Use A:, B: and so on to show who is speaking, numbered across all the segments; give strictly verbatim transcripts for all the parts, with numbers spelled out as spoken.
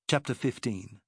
A: Chapter fifteen.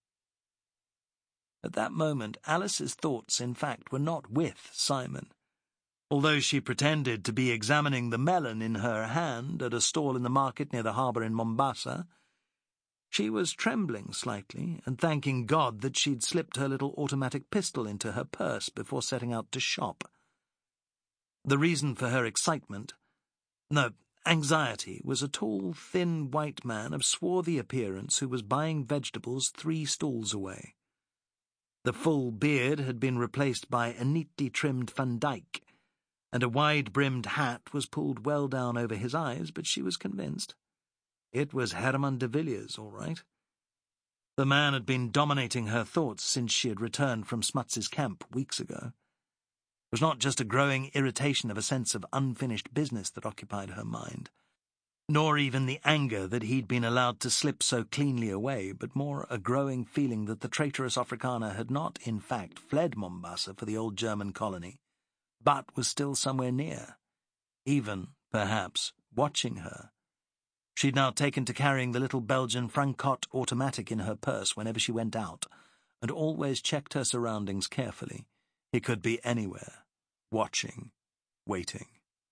A: At that moment, Alice's thoughts, in fact, were not with Simon. Although she pretended to be examining the melon in her hand at a stall in the market near the harbour in Mombasa, she was trembling slightly and thanking God that she'd slipped her little automatic pistol into her purse before setting out to shop. The reason for her excitement, no, anxiety, was a tall, thin white man of swarthy appearance who was buying vegetables three stalls away. The full beard had been replaced by a neatly trimmed Van Dyck, and a wide-brimmed hat was pulled well down over his eyes, but she was convinced. It was Herman de Villiers, all right. The man had been dominating her thoughts since she had returned from Smuts's camp weeks ago. It was not just a growing irritation of a sense of unfinished business that occupied her mind, nor even the anger that he'd been allowed to slip so cleanly away, but more a growing feeling that the traitorous Afrikaner had not, in fact, fled Mombasa for the old German colony, but was still somewhere near, even, perhaps, watching her. She'd now taken to carrying the little Belgian Francot automatic in her purse whenever she went out, and always checked her surroundings carefully. He could be anywhere, watching, waiting.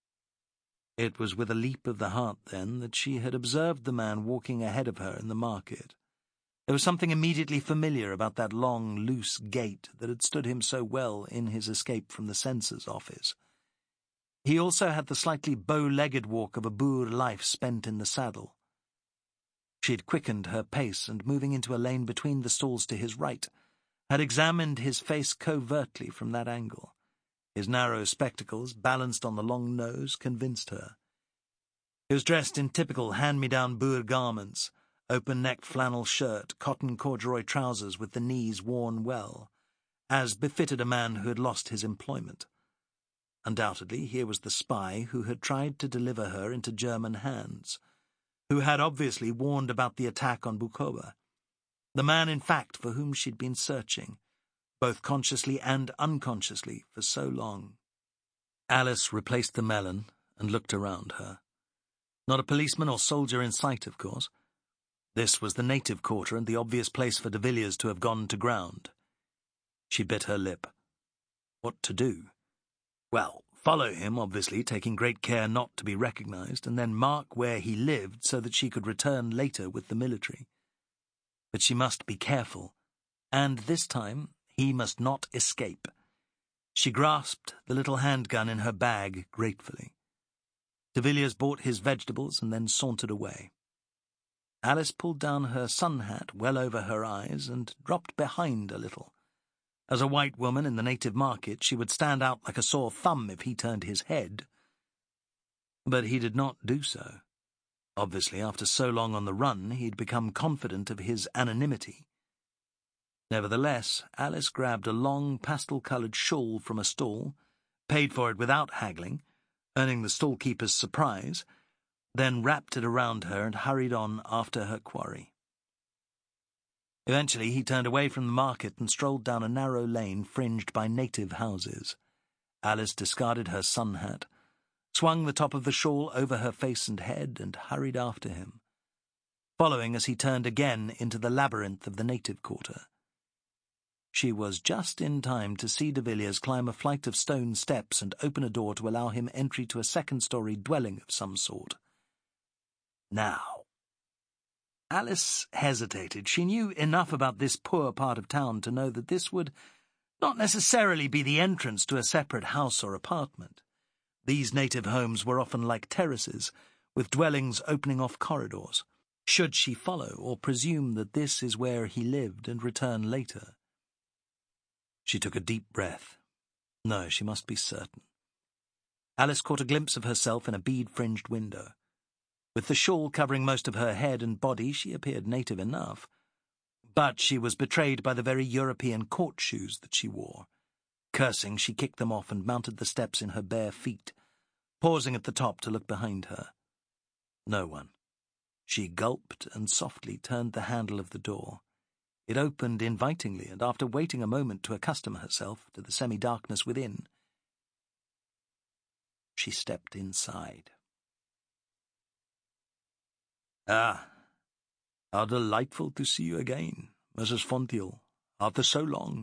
A: It was with a leap of the heart, then, that she had observed the man walking ahead of her in the market. There was something immediately familiar about that long, loose gait that had stood him so well in his escape from the censor's office. He also had the slightly bow-legged walk of a Boer life spent in the saddle. She had quickened her pace, and moving into a lane between the stalls to his right, had examined his face covertly from that angle. His narrow spectacles, balanced on the long nose, convinced her. He was dressed in typical hand-me-down Boer garments, open-necked flannel shirt, cotton corduroy trousers with the knees worn well, as befitted a man who had lost his employment. Undoubtedly, here was the spy who had tried to deliver her into German hands, who had obviously warned about the attack on Bukoba. The man, in fact, for whom she'd been searching, both consciously and unconsciously, for so long. Alice replaced the melon and looked around her. Not a policeman or soldier in sight, of course. This was the native quarter and the obvious place for de Villiers to have gone to ground. She bit her lip. What to do? Well, follow him, obviously, taking great care not to be recognized, and then mark where he lived so that she could return later with the military. But she must be careful, and this time he must not escape. She grasped the little handgun in her bag gratefully. De Villiers bought his vegetables and then sauntered away. Alice pulled down her sun hat well over her eyes and dropped behind a little. As a white woman in the native market, she would stand out like a sore thumb if he turned his head. But he did not do so. Obviously, after so long on the run, he'd become confident of his anonymity. Nevertheless, Alice grabbed a long, pastel-coloured shawl from a stall, paid for it without haggling, earning the stallkeeper's surprise, then wrapped it around her and hurried on after her quarry. Eventually, he turned away from the market and strolled down a narrow lane fringed by native houses. Alice discarded her sun hat, swung the top of the shawl over her face and head, and hurried after him, following as he turned again into the labyrinth of the native quarter. She was just in time to see de Villiers climb a flight of stone steps and open a door to allow him entry to a second-story dwelling of some sort. Now, Alice hesitated. She knew enough about this poor part of town to know that this would not necessarily be the entrance to a separate house or apartment. These native homes were often like terraces, with dwellings opening off corridors. Should she follow or presume that this is where he lived and return later? She took a deep breath. No, she must be certain. Alice caught a glimpse of herself in a bead-fringed window. With the shawl covering most of her head and body, she appeared native enough. But she was betrayed by the very European court shoes that she wore. Cursing, she kicked them off and mounted the steps in her bare feet, pausing at the top to look behind her. No one. She gulped and softly turned the handle of the door. It opened invitingly, and after waiting a moment to accustom herself to the semi-darkness within, she stepped inside. Ah, How delightful to see you again, Missus Fonthiel, after so long.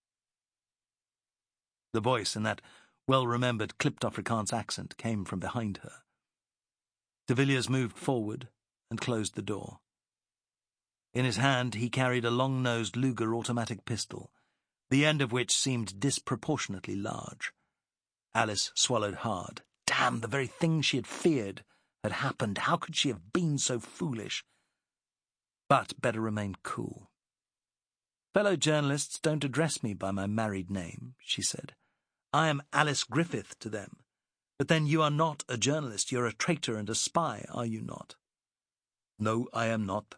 A: The voice in that well-remembered clipped Afrikaans accent came from behind her. De Villiers moved forward and closed the door. In his hand he carried a long-nosed Luger automatic pistol, the end of which seemed disproportionately large. Alice swallowed hard. Damn, the very thing she had feared had happened. How could she have been so foolish? But better remain cool. Fellow journalists don't address me by my married name, she said. I am Alice Griffith to them. But then you are not a journalist. You're a traitor and a spy, are you not? No, I am not.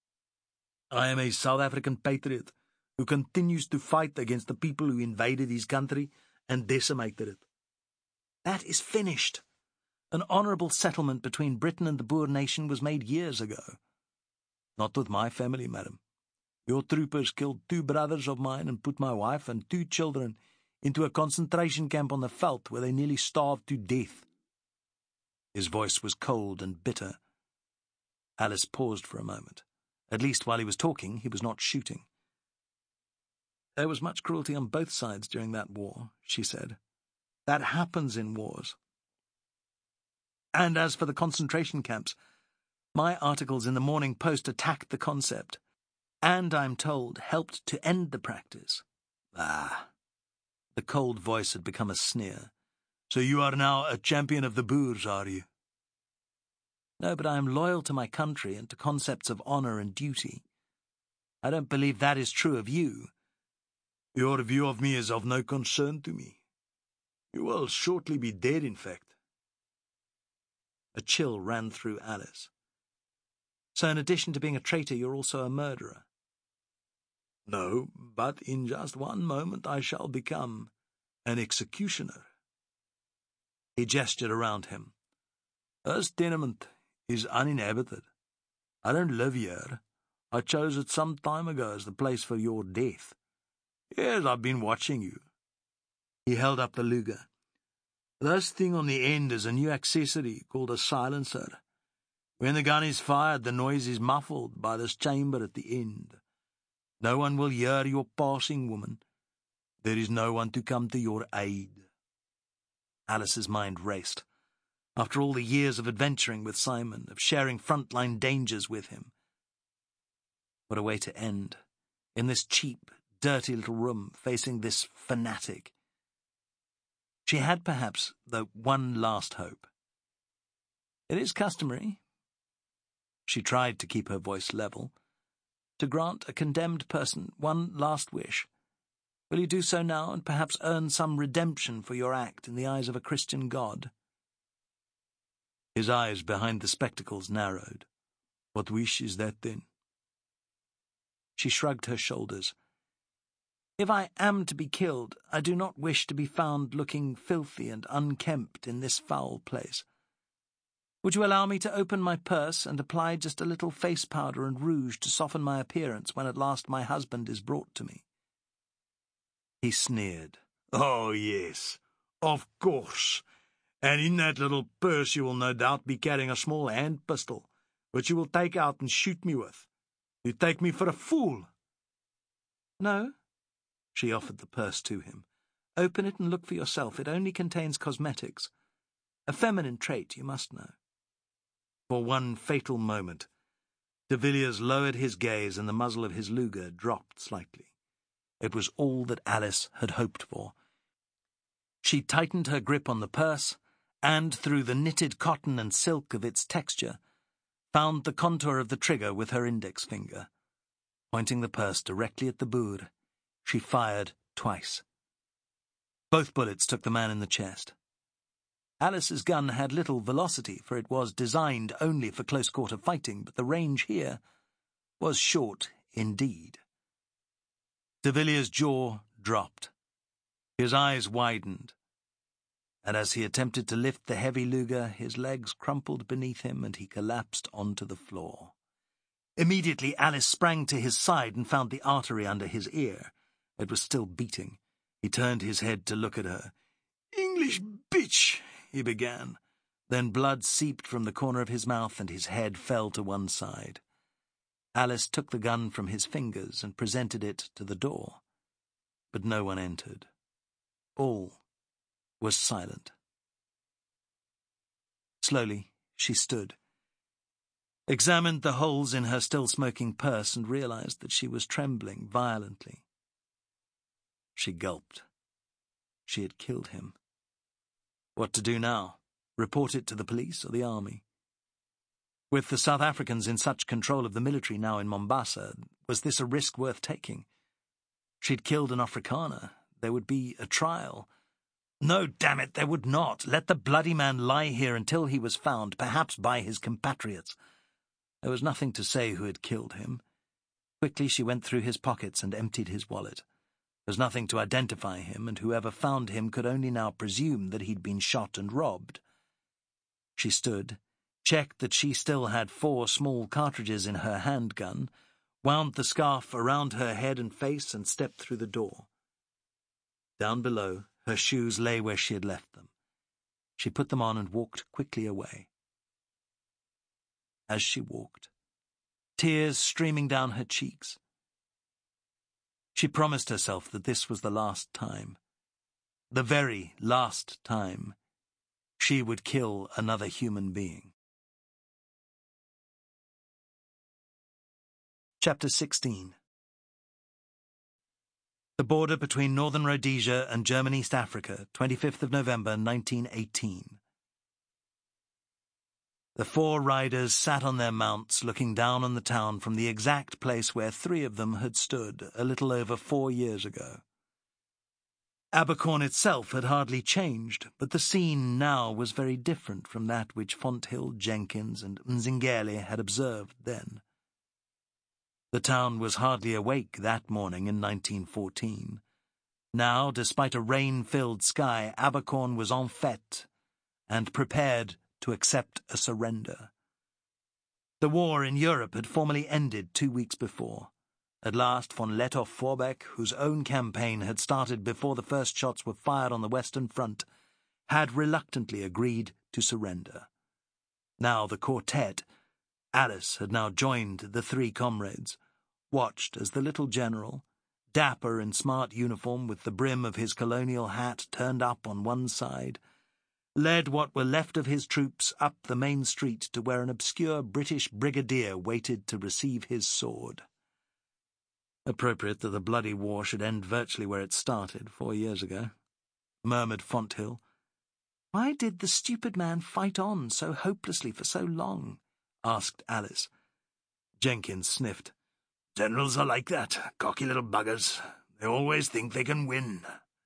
A: I am a South African patriot who continues to fight against the people who invaded his country and decimated it. That is finished. An honourable settlement between Britain and the Boer nation was made years ago. Not with my family, madam. Your troopers killed two brothers of mine and put my wife and two children into a concentration camp on the veldt where they nearly starved to death. His voice was cold and bitter. Alice paused for a moment. At least while he was talking, he was not shooting. There was much cruelty on both sides during that war, she said. That happens in wars. And as for the concentration camps, my articles in the Morning Post attacked the concept, and, I'm told, helped to end the practice. Ah! The cold voice had become a sneer. So you are now a champion of the Boers, are you? No, but I am loyal to my country and to concepts of honour and duty. I don't believe that is true of you. Your view of me is of no concern to me. You will shortly be dead, in fact. A chill ran through Alice. So in addition to being a traitor, you're also a murderer? No, but in just one moment I shall become an executioner. He gestured around him. This tenement is uninhabited. I don't live here. I chose it some time ago as the place for your death. Yes, I've been watching you. He held up the Luger. This thing on the end is a new accessory called a silencer. When the gun is fired, the noise is muffled by this chamber at the end. No one will hear your passing, woman. There is no one to come to your aid. Alice's mind raced. After all the years of adventuring with Simon, of sharing frontline dangers with him. What a way to end, in this cheap, dirty little room, facing this fanatic. She had perhaps, though, one last hope. It is customary, she tried to keep her voice level, to grant a condemned person one last wish. Will you do so now and perhaps earn some redemption for your act in the eyes of a Christian God? His eyes behind the spectacles narrowed. What wish is that, then? She shrugged her shoulders. If I am to be killed, I do not wish to be found looking filthy and unkempt in this foul place. Would you allow me to open my purse and apply just a little face powder and rouge to soften my appearance when at last my husband is brought to me? He sneered. Oh, yes, of course. And in that little purse you will no doubt be carrying a small hand pistol, which you will take out and shoot me with. You take me for a fool. No. She offered the purse to him. Open it and look for yourself. It only contains cosmetics. A feminine trait, you must know. For one fatal moment, de Villiers lowered his gaze and the muzzle of his Luger dropped slightly. It was all that Alice had hoped for. She tightened her grip on the purse, and, through the knitted cotton and silk of its texture, found the contour of the trigger with her index finger. Pointing the purse directly at the Boer, she fired twice. Both bullets took the man in the chest. Alice's gun had little velocity, for it was designed only for close-quarter fighting, but the range here was short indeed. De Villiers' jaw dropped. His eyes widened, and as he attempted to lift the heavy Luger, his legs crumpled beneath him and he collapsed onto the floor. Immediately Alice sprang to his side and found the artery under his ear. It was still beating. He turned his head to look at her. "English bitch," he began. Then blood seeped from the corner of his mouth and his head fell to one side. Alice took the gun from his fingers and presented it to the door. But no one entered. All was silent. Slowly, she stood, examined the holes in her still-smoking purse, and realized that she was trembling violently. She gulped. She had killed him. What to do now? Report it to the police or the army? With the South Africans in such control of the military now in Mombasa, was this a risk worth taking? She'd killed an Afrikaner. There would be a trial. No, damn it, there would not. Let the bloody man lie here until he was found, perhaps by his compatriots. There was nothing to say who had killed him. Quickly she went through his pockets and emptied his wallet. There was nothing to identify him, and whoever found him could only now presume that he'd been shot and robbed. She stood, checked that she still had four small cartridges in her handgun, wound the scarf around her head and face, and stepped through the door. Down below, her shoes lay where she had left them. She put them on and walked quickly away. As she walked, tears streaming down her cheeks, she promised herself that this was the last time, the very last time, she would kill another human being. Chapter sixteen. The border between Northern Rhodesia and German East Africa, twenty-fifth of November, nineteen eighteen. The four riders sat on their mounts, looking down on the town from the exact place where three of them had stood a little over four years ago. Abercorn itself had hardly changed, but the scene now was very different from that which Fonthill, Jenkins, and Mzingeli had observed then. The town was hardly awake that morning in nineteen fourteen. Now, despite a rain-filled sky, Abercorn was en fête and prepared to accept a surrender. The war in Europe had formally ended two weeks before. At last, von Lettow-Vorbeck, whose own campaign had started before the first shots were fired on the Western Front, had reluctantly agreed to surrender. Now the quartet, Alice had now joined the three comrades, watched as the little general, dapper in smart uniform with the brim of his colonial hat turned up on one side, led what were left of his troops up the main street to where an obscure British brigadier waited to receive his sword. Appropriate that the bloody war should end virtually where it started four years ago, murmured Fonthill. Why did the stupid man fight on so hopelessly for so long? Asked Alice. Jenkins sniffed. Generals are like that, cocky little buggers. They always think they can win.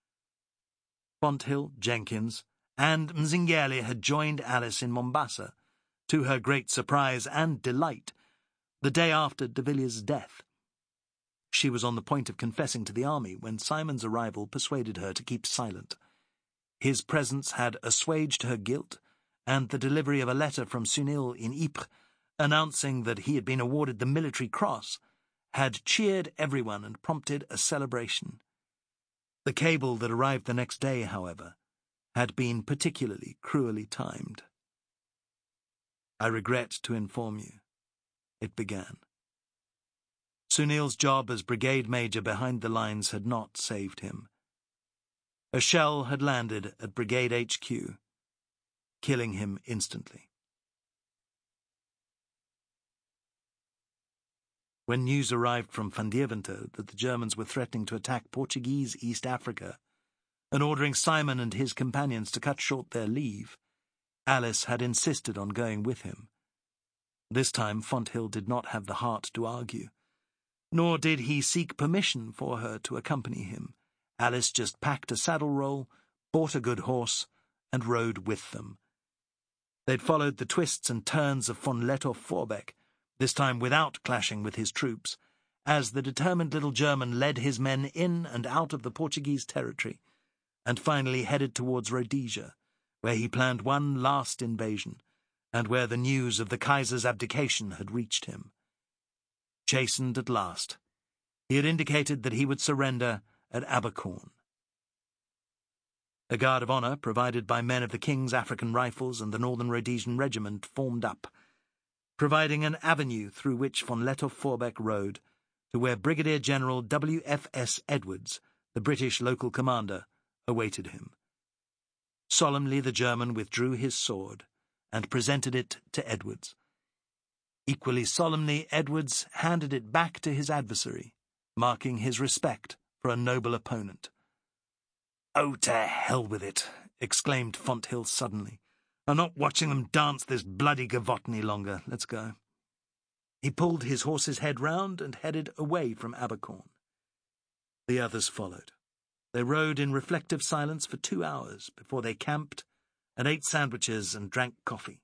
A: Fonthill, Jenkins, and Mzingeli had joined Alice in Mombasa, to her great surprise and delight, the day after de Villiers' death. She was on the point of confessing to the army when Simon's arrival persuaded her to keep silent. His presence had assuaged her guilt, and the delivery of a letter from Sunil in Ypres, announcing that he had been awarded the Military Cross, had cheered everyone and prompted a celebration. The cable that arrived the next day, however, had been particularly cruelly timed. I regret to inform you, it began. Sunil's job as brigade major behind the lines had not saved him. A shell had landed at brigade H Q, killing him instantly. When news arrived from Van Deventer that the Germans were threatening to attack Portuguese East Africa and ordering Simon and his companions to cut short their leave, Alice had insisted on going with him. This time Fonthill did not have the heart to argue, nor did he seek permission for her to accompany him. Alice just packed a saddle roll, bought a good horse, and rode with them. They'd followed the twists and turns of von Lettow-Vorbeck, this time without clashing with his troops, as the determined little German led his men in and out of the Portuguese territory, and finally headed towards Rhodesia, where he planned one last invasion, and where the news of the Kaiser's abdication had reached him. Chastened at last, he had indicated that he would surrender at Abercorn. A guard of honour, provided by men of the King's African Rifles and the Northern Rhodesian Regiment, formed up. providing an avenue through which von Lettow-Vorbeck rode to where Brigadier General W F S Edwards, the British local commander, awaited him. Solemnly the German withdrew his sword and presented it to Edwards. Equally solemnly, Edwards handed it back to his adversary, marking his respect for a noble opponent. "Oh, to hell with it," exclaimed Fonthill suddenly. "I'm not watching them dance this bloody gavotte any longer. Let's go." He pulled his horse's head round and headed away from Abercorn. The others followed. They rode in reflective silence for two hours before they camped and ate sandwiches and drank coffee.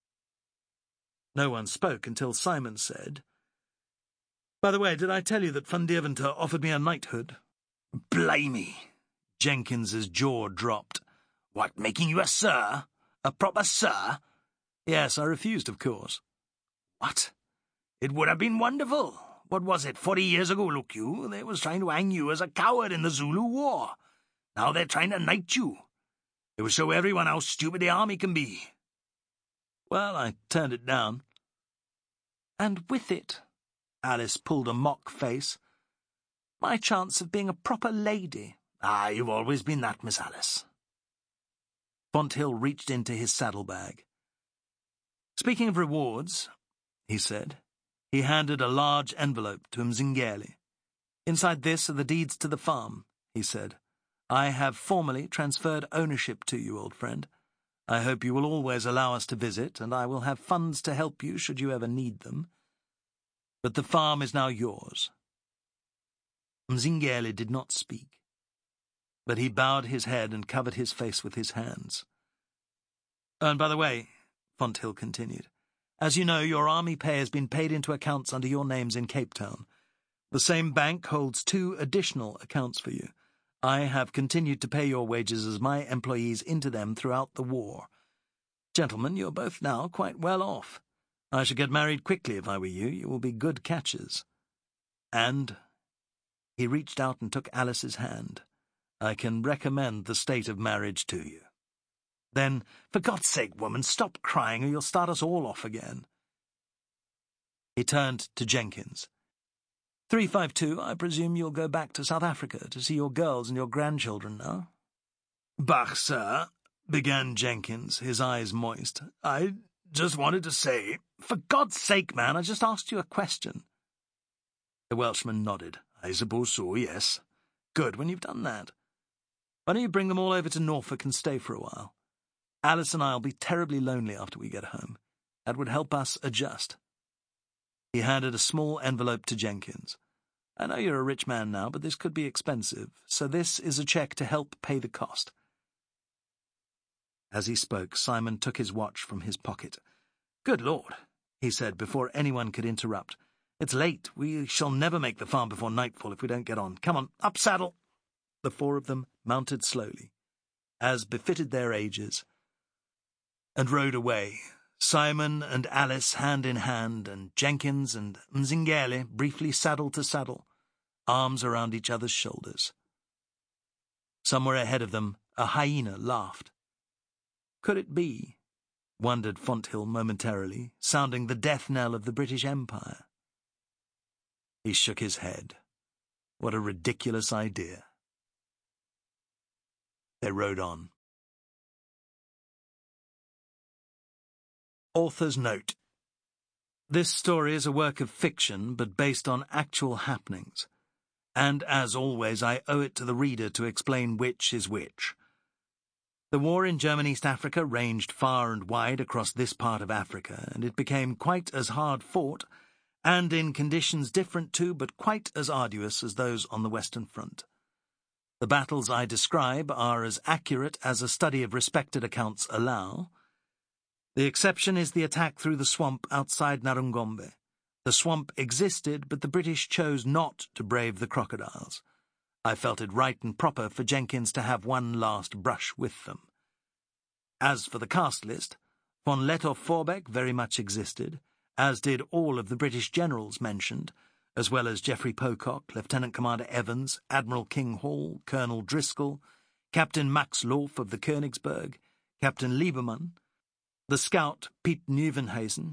A: No one spoke until Simon said, "By the way, did I tell you that von Deventer offered me a knighthood?" "Blimey!" Jenkins's jaw dropped. "What, making you a sir? A proper sir?" "Yes, I refused, of course." "What? It would have been wonderful. What was it, forty years ago, look you? They was trying to hang you as a coward in the Zulu War. Now they're trying to knight you. It will show everyone how stupid the army can be." "Well, I turned it down." "And with it," Alice pulled a mock face, "my chance of being a proper lady." "Ah, you've always been that, Miss Alice." Fonthill reached into his saddlebag. "Speaking of rewards," he said. He handed a large envelope to Mzingeli. "Inside this are the deeds to the farm," he said. "I have formally transferred ownership to you, old friend. I hope you will always allow us to visit, and I will have funds to help you should you ever need them. But the farm is now yours." Mzingeli did not speak, but he bowed his head and covered his face with his hands. "And by the way," Fonthill continued, "as you know, your army pay has been paid into accounts under your names in Cape Town. The same bank holds two additional accounts for you. I have continued to pay your wages as my employees into them throughout the war. Gentlemen, you are both now quite well off. I should get married quickly if I were you. You will be good catchers. And," he reached out and took Alice's hand, "I can recommend the state of marriage to you. Then, for God's sake, woman, stop crying or you'll start us all off again." He turned to Jenkins. three five two, I presume you'll go back to South Africa to see your girls and your grandchildren now?" "Bach, sir," began Jenkins, his eyes moist. "I just wanted to say—" "For God's sake, man, I just asked you a question." The Welshman nodded. "I suppose so, yes." "Good, when you've done that. Why don't you bring them all over to Norfolk and stay for a while? Alice and I'll be terribly lonely after we get home. That would help us adjust." He handed a small envelope to Jenkins. "I know you're a rich man now, but this could be expensive, so this is a cheque to help pay the cost." As he spoke, Simon took his watch from his pocket. "Good Lord," he said before anyone could interrupt. "It's late. We shall never make the farm before nightfall if we don't get on. Come on, up saddle." The four of them mounted slowly, as befitted their ages, and rode away, Simon and Alice hand in hand, and Jenkins and Mzingeli briefly saddle to saddle, arms around each other's shoulders. Somewhere ahead of them, a hyena laughed. Could it be, wondered Fonthill momentarily, sounding the death knell of the British Empire? He shook his head. What a ridiculous idea. They rode on. Author's note. This story is a work of fiction, but based on actual happenings. And, as always, I owe it to the reader to explain which is which. The war in German East Africa ranged far and wide across this part of Africa, and it became quite as hard fought, and in conditions different too, but quite as arduous as those on the Western Front. The battles I describe are as accurate as a study of respected accounts allow. The exception is the attack through the swamp outside Narungombe. The swamp existed, but the British chose not to brave the crocodiles. I felt it right and proper for Jenkins to have one last brush with them. As for the cast list, von Lettow-Vorbeck very much existed, as did all of the British generals mentioned, as well as Geoffrey Pocock, Lieutenant Commander Evans, Admiral King Hall, Colonel Driscoll, Captain Max Lorf of the Königsberg, Captain Liebermann, the scout Piet Nieuwenhuizen,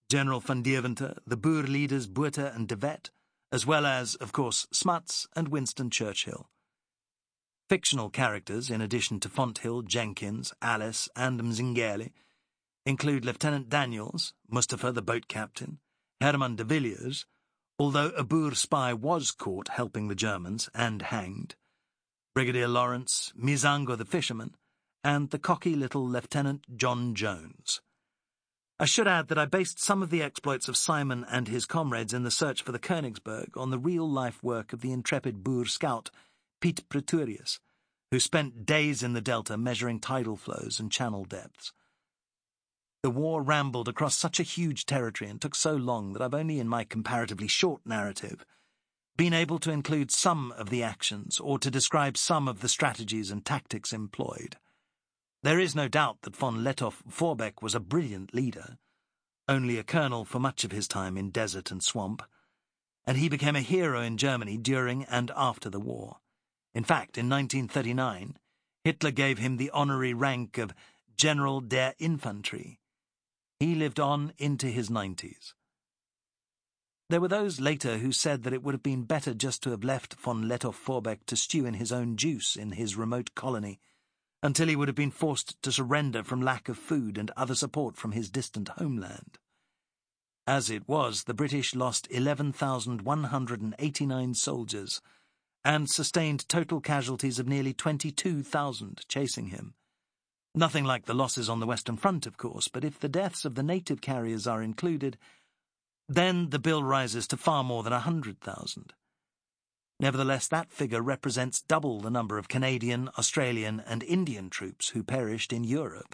A: General van Deventer, the Boer leaders Botha and De Wet, as well as, of course, Smuts and Winston Churchill. Fictional characters, in addition to Fonthill, Jenkins, Alice, and Mzingeli, include Lieutenant Daniels, Mustafa the boat captain, Herman de Villiers, although a Boer spy was caught helping the Germans and hanged, Brigadier Lawrence, Mizango the fisherman, and the cocky little Lieutenant John Jones. I should add that I based some of the exploits of Simon and his comrades in the search for the Königsberg on the real-life work of the intrepid Boer scout Piet Pretorius, who spent days in the delta measuring tidal flows and channel depths. The war rambled across such a huge territory and took so long that I've only in my comparatively short narrative been able to include some of the actions or to describe some of the strategies and tactics employed. There is no doubt that von Lettow-Vorbeck was a brilliant leader, only a colonel for much of his time in desert and swamp, and he became a hero in Germany during and after the war. In fact, in nineteen thirty-nine, Hitler gave him the honorary rank of General der Infanterie. He lived on into his nineties. There were those later who said that it would have been better just to have left von Lettow-Vorbeck to stew in his own juice in his remote colony, until he would have been forced to surrender from lack of food and other support from his distant homeland. As it was, the British lost eleven thousand one hundred eighty-nine soldiers and sustained total casualties of nearly twenty-two thousand chasing him. Nothing like the losses on the Western Front, of course, but if the deaths of the native carriers are included, then the bill rises to far more than a hundred thousand. Nevertheless, that figure represents double the number of Canadian, Australian, and Indian troops who perished in Europe.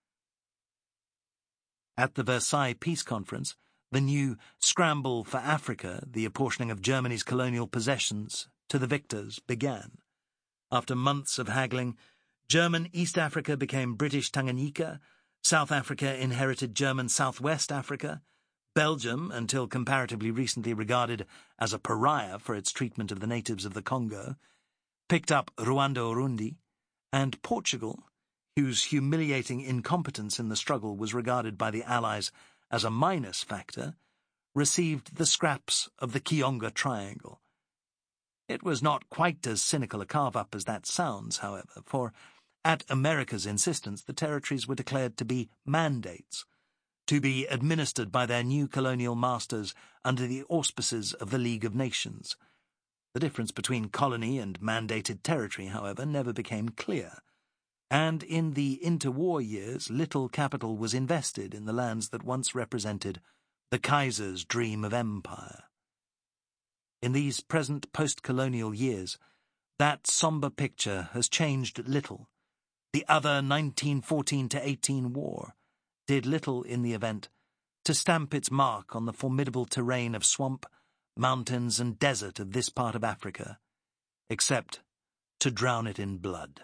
A: At the Versailles Peace Conference, the new scramble for Africa, the apportioning of Germany's colonial possessions to the victors, began. After months of haggling, German East Africa became British Tanganyika, South Africa inherited German Southwest Africa, Belgium, until comparatively recently regarded as a pariah for its treatment of the natives of the Congo, picked up Rwanda-Urundi, and Portugal, whose humiliating incompetence in the struggle was regarded by the Allies as a minus factor, received the scraps of the Kionga Triangle. It was not quite as cynical a carve-up as that sounds, however, for, at America's insistence, the territories were declared to be mandates, to be administered by their new colonial masters under the auspices of the League of Nations. The difference between colony and mandated territory, however, never became clear, and in the interwar years little capital was invested in the lands that once represented the Kaiser's dream of empire. In these present post-colonial years, that sombre picture has changed little. The other nineteen fourteen to eighteen war did little in the event to stamp its mark on the formidable terrain of swamp, mountains, and desert of this part of Africa, except to drown it in blood.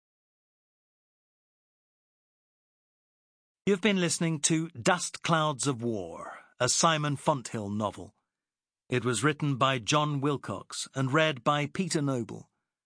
A: You've been listening to Dust Clouds of War, a Simon Fonthill novel. It was written by John Wilcox and read by Peter Noble.